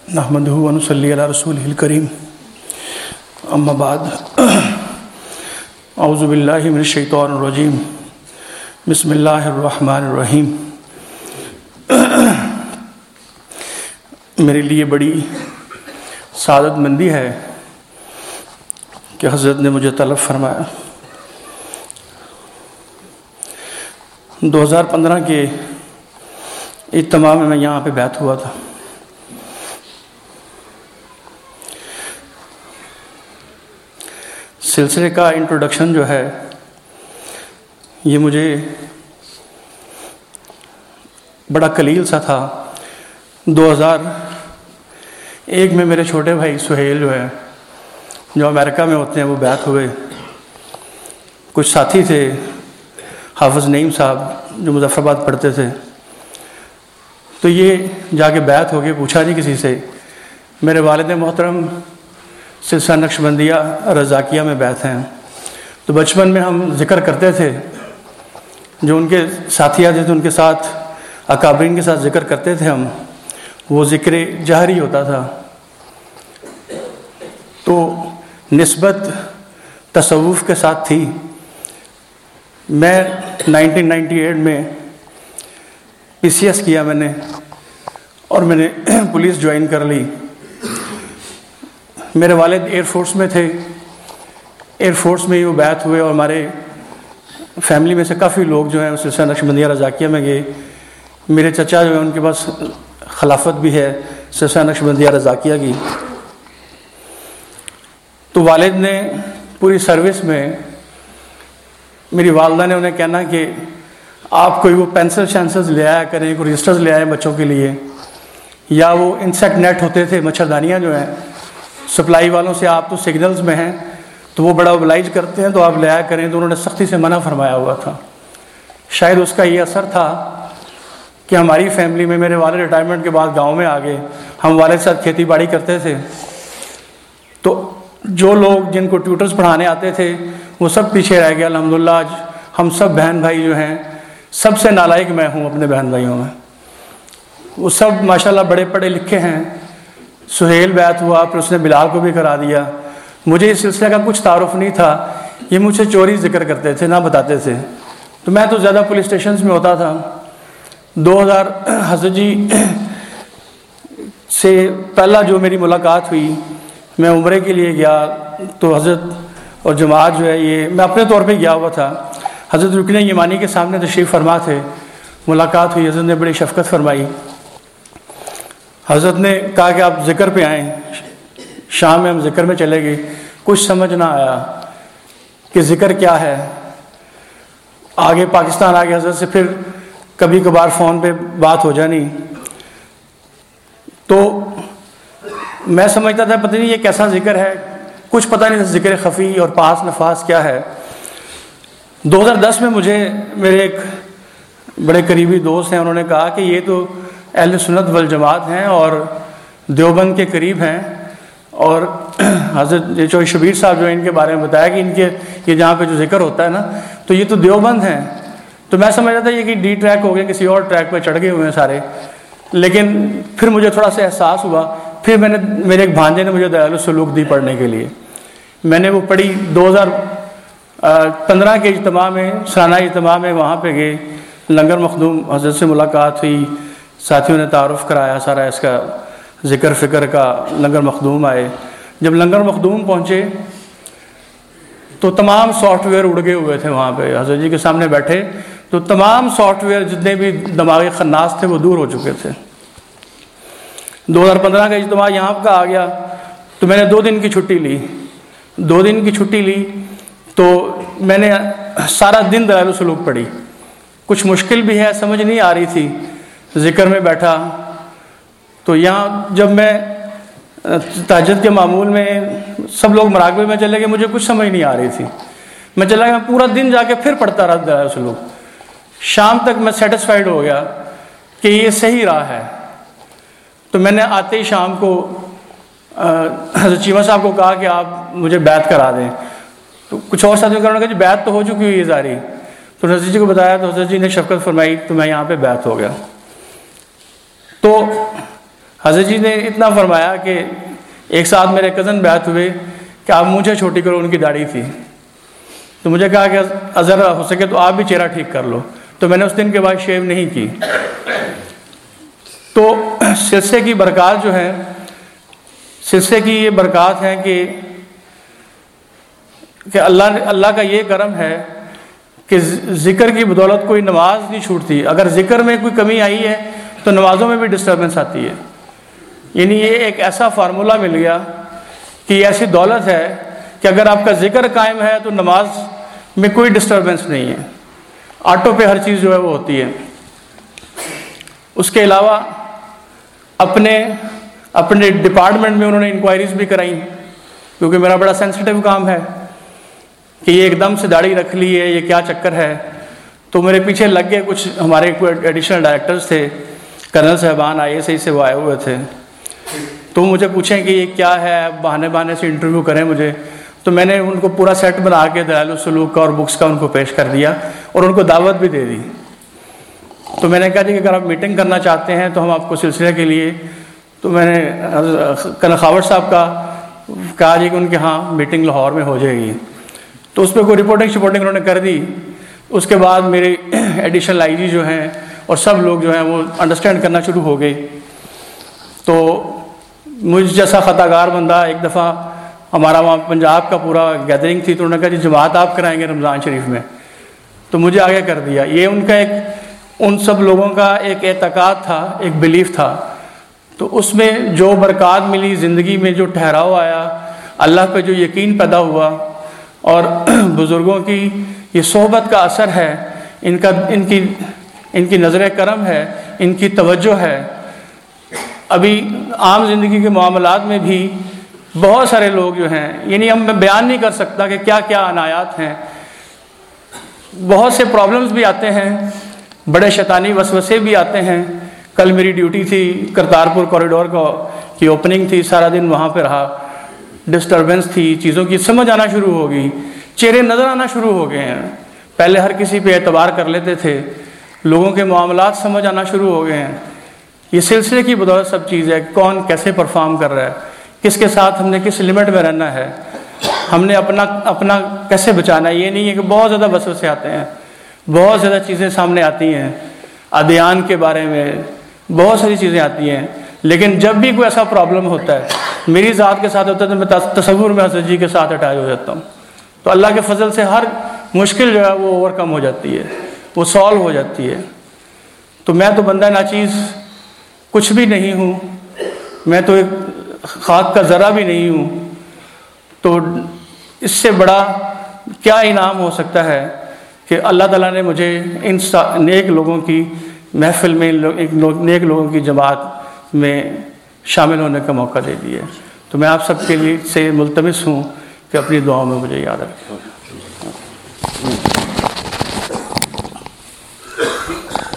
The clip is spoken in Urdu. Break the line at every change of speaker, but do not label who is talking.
نحمدہ و نصلی علی رسولہ الکریم اما بعد اعوذ باللہ من الشیطان الرجیم بسم اللہ الرحمن الرحیم۔ میرے لیے بڑی سعادت مندی ہے کہ حضرت نے مجھے طلب فرمایا۔ 2015 کے اجتماع میں یہاں پہ بیعت ہوا تھا۔ سلسلے کا انٹروڈکشن جو ہے یہ مجھے بڑا قلیل سا تھا۔ 2001 میں میرے چھوٹے بھائی سہیل جو ہے جو امریکہ میں ہوتے ہیں وہ بیعت ہوئے۔ کچھ ساتھی تھے، حافظ نعیم صاحب جو مظفر آباد پڑھتے تھے، تو یہ جا کے بیعت ہو کے پوچھا نہیں کسی سے، میرے والد محترم سلسلہ نقشبندیہ رضاکیہ میں بیعت ہیں۔ تو بچپن میں ہم ذکر کرتے تھے، جو ان کے ساتھی آتے تھے ان کے ساتھ اکابرین کے ساتھ ذکر کرتے تھے ہم، وہ ذکر جہری ہوتا تھا۔ تو نسبت تصوف کے ساتھ تھی۔ میں 1998 میں PCS کیا میں نے، اور میں نے پولیس جوائن کر لی۔ میرے والد ایئر فورس میں تھے، ایئر فورس میں ہی وہ بیعت ہوئے، اور ہمارے فیملی میں سے کافی لوگ جو ہیں سلسلہ نقشبندیہ رضاکیہ میں گئے۔ میرے چچا جو ہیں ان کے پاس خلافت بھی ہے سلسلہ نقشبندیہ رضاکیہ کی۔ تو والد نے پوری سروس میں میری والدہ نے انہیں کہنا کہ آپ کوئی وہ پینسل شینسلز لے آیا کریں، کوئی رجسٹرز لے آئے بچوں کے لیے، یا وہ انسیکٹ نیٹ ہوتے تھے، مچھردانیاں جو ہیں سپلائی والوں سے، آپ تو سگنلز میں ہیں تو وہ بڑا اوبلائج کرتے ہیں تو آپ لے آیا کریں۔ تو انہوں نے سختی سے منع فرمایا ہوا تھا۔ شاید اس کا یہ اثر تھا کہ ہماری فیملی میں میرے والد ریٹائرمنٹ کے بعد گاؤں میں آ گئے، ہم والد ساتھ کھیتی باڑی کرتے تھے، تو جو لوگ جن کو ٹیوٹرز پڑھانے آتے تھے وہ سب پیچھے رہ گئے۔ الحمدللہ آج ہم سب بہن بھائی جو ہیں، سب سے نالائق میں ہوں اپنے بہن بھائیوں میں، وہ سب ماشاءاللہ بڑے پڑھے لکھے ہیں۔ سہیل بیعت ہوا، پھر اس نے بلال کو بھی کرا دیا۔ مجھے اس سلسلے کا کچھ تعارف نہیں تھا، یہ مجھ سے چوری ذکر کرتے تھے، نہ بتاتے تھے۔ تو میں تو زیادہ پولیس اسٹیشنز میں ہوتا تھا۔ 2000 حضرت جی سے پہلا جو میری ملاقات ہوئی، میں عمرے کے لیے گیا تو حضرت اور جماعت جو ہے، یہ میں اپنے طور پہ گیا ہوا تھا، حضرت رکن یمانی کے سامنے تشریف فرما تھے، ملاقات ہوئی، حضرت نے بڑی شفقت فرمائی۔ حضرت نے کہا کہ آپ ذکر پہ آئیں۔ شام میں ہم ذکر میں چلے گئے، کچھ سمجھ نہ آیا کہ ذکر کیا ہے۔ آگے پاکستان آگے حضرت سے پھر کبھی کبھار فون پہ بات ہو جانی، تو میں سمجھتا تھا پتہ نہیں یہ کیسا ذکر ہے، کچھ پتہ نہیں تھا ذکر خفی اور پاس نفاس کیا ہے۔ 2010 میں مجھے میرے ایک بڑے قریبی دوست ہیں، انہوں نے کہا کہ یہ تو اہل سنت والجماعت ہیں اور دیوبند کے قریب ہیں، اور حضرت چوہی شبیر صاحب جو ان کے بارے میں بتایا کہ ان کے یہ جہاں پہ جو ذکر ہوتا ہے نا تو یہ تو دیوبند ہیں۔ تو میں سمجھ رہا تھا یہ کہ ڈی ٹریک ہو گیا، کسی اور ٹریک پہ چڑھ گئے ہوئے ہیں سارے۔ لیکن پھر مجھے تھوڑا سا احساس ہوا، پھر میں نے میرے ایک بھانجے نے مجھے دلائل السلوک دی پڑھنے کے لیے، میں نے وہ پڑھی۔ 2015 کے اجتماع میں، سالانہ اجتماع میں وہاں پہ گئے، لنگر مخدوم حضرت سے ملاقات ہوئی، ساتھیوں نے تعارف کرایا سارا اس کا ذکر فکر کا۔ لنگر مخدوم آئے، جب لنگر مخدوم پہنچے تو تمام سافٹ ویئر اڑ گئے ہوئے تھے وہاں پہ، حضرت جی کے سامنے بیٹھے تو تمام سافٹ ویئر جتنے بھی دماغی خناس تھے وہ دور ہو چکے تھے۔ 2015 کا اجتماع یہاں کا آ گیا تو میں نے 2 دن کی چھٹی لی۔ 2 دن کی چھٹی لی تو میں نے سارا دن دلائل السلوک پڑھی۔ کچھ مشکل بھی ہے، سمجھ نہیں آ رہی تھی۔ ذکر میں بیٹھا تو یہاں جب میں تہجد کے معمول میں سب لوگ مراقبے میں چلے گئے، مجھے کچھ سمجھ نہیں آ رہی تھی۔ میں چلا گیا، پورا دن جا کے پھر پڑھتا رہا دلائل السلوک۔ شام تک میں سیٹسفائیڈ ہو گیا کہ یہ صحیح راہ ہے۔ تو میں نے آتے ہی شام کو حضرت چیمہ صاحب کو کہا کہ آپ مجھے بیعت کرا دیں۔ تو کچھ اور ساتھیوں نے کہا جی بیعت تو ہو چکی ہوئی ہے ظاہری۔ تو حضرت جی کو بتایا تو حضرت جی نے شفقت فرمائی تو میں یہاں پہ بیعت ہو گیا۔ تو حضرت جی نے اتنا فرمایا کہ ایک ساتھ میرے کزن بیعت ہوئے کہ آپ مجھے چھوٹی کرو، ان کی داڑھی تھی، تو مجھے کہا کہ اگر ہو سکے تو آپ بھی چہرہ ٹھیک کر لو، تو میں نے اس دن کے بعد شیو نہیں کی۔ تو سلسلے کی برکات جو ہے، سلسلے کی یہ برکات ہیں کہ اللہ کا یہ کرم ہے کہ ذکر کی بدولت کوئی نماز نہیں چھوٹتی۔ اگر ذکر میں کوئی کمی آئی ہے تو نمازوں میں بھی ڈسٹربنس آتی ہے، یعنی یہ ایک ایسا فارمولہ مل گیا کہ یہ ایسی دولت ہے کہ اگر آپ کا ذکر قائم ہے تو نماز میں کوئی ڈسٹربنس نہیں ہے، آٹو پہ ہر چیز جو ہے وہ ہوتی ہے۔ اس کے علاوہ اپنے ڈپارٹمنٹ میں انہوں نے انکوائریز بھی کرائیں، کیونکہ میرا بڑا سینسٹیو کام ہے کہ یہ ایک دم سے داڑھی رکھ لی ہے، یہ کیا چکر ہے۔ تو میرے پیچھے لگ گئے کچھ ہمارے ایڈیشنل ڈائریکٹرز تھے، کرنل صاحبان ISI سے وہ آئے ہوئے تھے، تو مجھے پوچھیں کہ یہ کیا ہے، بہانے سے انٹرویو کریں مجھے۔ تو میں نے ان کو پورا سیٹ بنا کے دلائل السلوک کا اور بکس کا ان کو پیش کر دیا اور ان کو دعوت بھی دے دی۔ تو میں نے کہا جی کہ اگر آپ میٹنگ کرنا چاہتے ہیں تو ہم آپ کو سلسلے کے لیے، تو میں نے کرنل خاوڑ صاحب کا کہا جی کہ ان کے ہاں میٹنگ لاہور میں ہو جائے گی۔ تو اس پہ کوئی رپورٹنگ انہوں نے کر دی۔ اس کے بعد میرے ایڈیشنل IG جو ہیں اور سب لوگ جو ہیں وہ انڈرسٹینڈ کرنا شروع ہو گئے۔ تو مجھ جیسا خطاگار بندہ، ایک دفعہ ہمارا وہاں پنجاب کا پورا گیدرنگ تھی، تو انہوں نے کہا جی جماعت آپ کرائیں گے رمضان شریف میں، تو مجھے آگے کر دیا۔ یہ ان سب لوگوں کا ایک اعتقاد تھا، ایک بلیف تھا۔ تو اس میں جو برکات ملی، زندگی میں جو ٹھہراؤ آیا، اللہ پہ جو یقین پیدا ہوا، اور بزرگوں کی یہ صحبت کا اثر ہے، ان کی نظر کرم ہے، ان کی توجہ ہے۔ ابھی عام زندگی کے معاملات میں بھی بہت سارے لوگ جو ہیں، یعنی میں بیان نہیں کر سکتا کہ کیا کیا عنایات ہیں۔ بہت سے پرابلمز بھی آتے ہیں، بڑے شیطانی وسوسے بھی آتے ہیں۔ کل میری ڈیوٹی تھی، کرتارپور کوریڈور کی اوپننگ تھی، سارا دن وہاں پہ رہا، ڈسٹربنس تھی، چیزوں کی سمجھ آنا شروع ہو گئی، چہرے نظر آنا شروع ہو گئے ہیں۔ پہلے ہر کسی پہ اعتبار کر لیتے تھے، لوگوں کے معاملات سمجھ آنا شروع ہو گئے ہیں۔ یہ سلسلے کی بدولت سب چیز ہے، کون کیسے پرفارم کر رہا ہے، کس کے ساتھ ہم نے کس لمٹ میں رہنا ہے، ہم نے اپنا کیسے بچانا ہے۔ یہ نہیں ہے کہ بہت زیادہ وسوسے آتے ہیں، بہت زیادہ چیزیں سامنے آتی ہیں، ادیان کے بارے میں بہت ساری چیزیں آتی ہیں، لیکن جب بھی کوئی ایسا پرابلم ہوتا ہے، میری ذات کے ساتھ ہوتا ہے تو میں تصور میں حضرت جی کے ساتھ اٹیچ ہو جاتا ہوں۔ تو اللہ کے فضل سے ہر مشکل جو ہے وہ اوور کم ہو جاتی ہے، وہ سالو ہو جاتی ہے۔ تو میں تو بندہ ناچیز کچھ بھی نہیں ہوں، میں تو ایک خاک کا ذرہ بھی نہیں ہوں۔ تو اس سے بڑا کیا انعام ہو سکتا ہے کہ اللہ تعالیٰ نے مجھے ان نیک لوگوں کی محفل میں، نیک لوگوں کی جماعت میں شامل ہونے کا موقع دے دیا ہے۔ تو میں آپ سب کے لیے سے ملتمس ہوں کہ اپنی دعاؤں میں مجھے یاد رکھیں۔